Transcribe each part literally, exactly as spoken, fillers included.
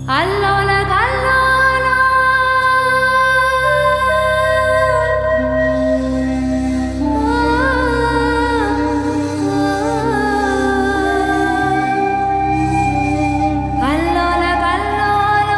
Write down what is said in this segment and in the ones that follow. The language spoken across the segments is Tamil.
அல்லோல கல்லோல அல்லோல கல்லோல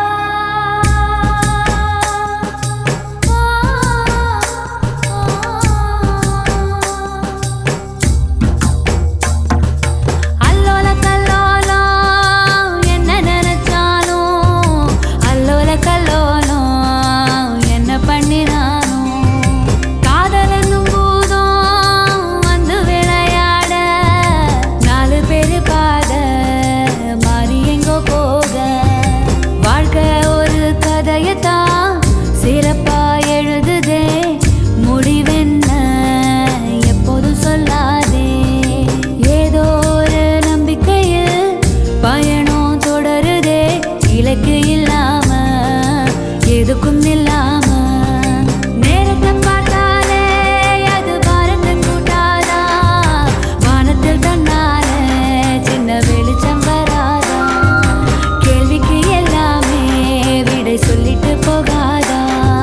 அல்லோல கல்லோல என்ன நினைச்சாலும் அல்லோல கல்லோல என்ன பண்ணினாலும் காதல் என்னும் பூதம் வந்து விளையாட நாலு பேரு பாத மாறி எங்கோ போக வாழ்க்கை ஒரு கதையத்தான் சிறப்பா எழுதுதே முடிவென்ன எப்போதும் சொல்லாதே ஏதோ ஒரு நம்பிக்கையில் பயணம் தொடருதே இலக்கு இல்லாம எதுக்கும் இல்லாம நேரத்தை பார்த்தாலே அது பாரத்தை கூட்டாதா வானத்தில் தன்னால சின்ன வெளிச்சம் வராதா கேள்விக்கு எல்லாமே விடை சொல்லிட்டு போகாதா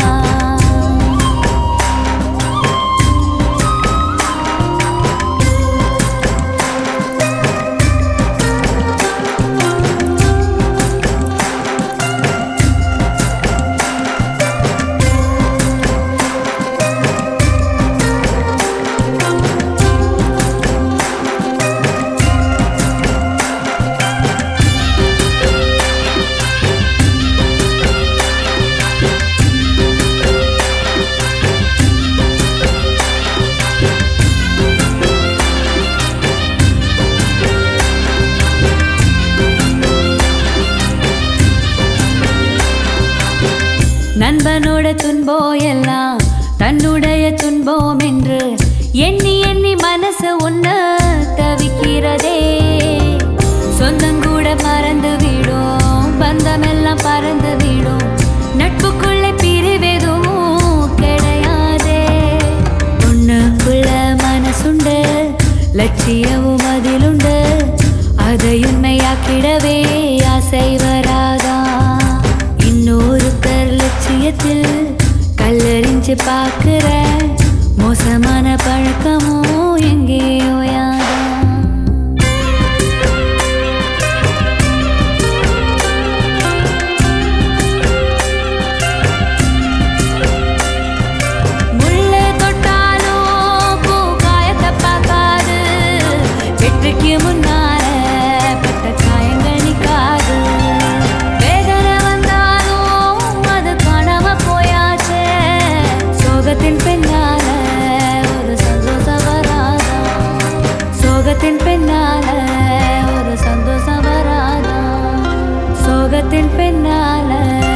நண்பனோட துன்பம் எல்லாம் தன்னுடைய துன்பம் என்று எண்ணி எண்ணி மனசு உன்ன தவிக்கிறதே சொந்தங்கூட மறந்து விடும் பந்தமெல்லாம் பறந்து விடும் நட்புக்குள்ளே பிரிவெதும் கிடையாதே உன்னுக்குள்ள மனசுண்டு லட்சியமும் அதிலுண்டு அதை உண்மையாக்கிடவே ஆசை வராதா இன்னொருத்தர் லட்சியத்தில் கல்லறிஞ்சு பார்க்கிற மோசமான பழக்கமும் எங்கேயோ யாரா முள்ளு தொட்டாலும் பூ காயத்தை பார்க்காது வெற்றிக்கு முன்னால பட்ட காயங்கள் நிற்காது வேதனை வந்தாலும் அது காணாம போயாச்சே சோகத்தின் பின்னால ஒரு சந்தோஷம் வராதா சோகத்தின் பின்னால ஒரு சந்தோஷம் வராதா சோகத்தின் பின்னால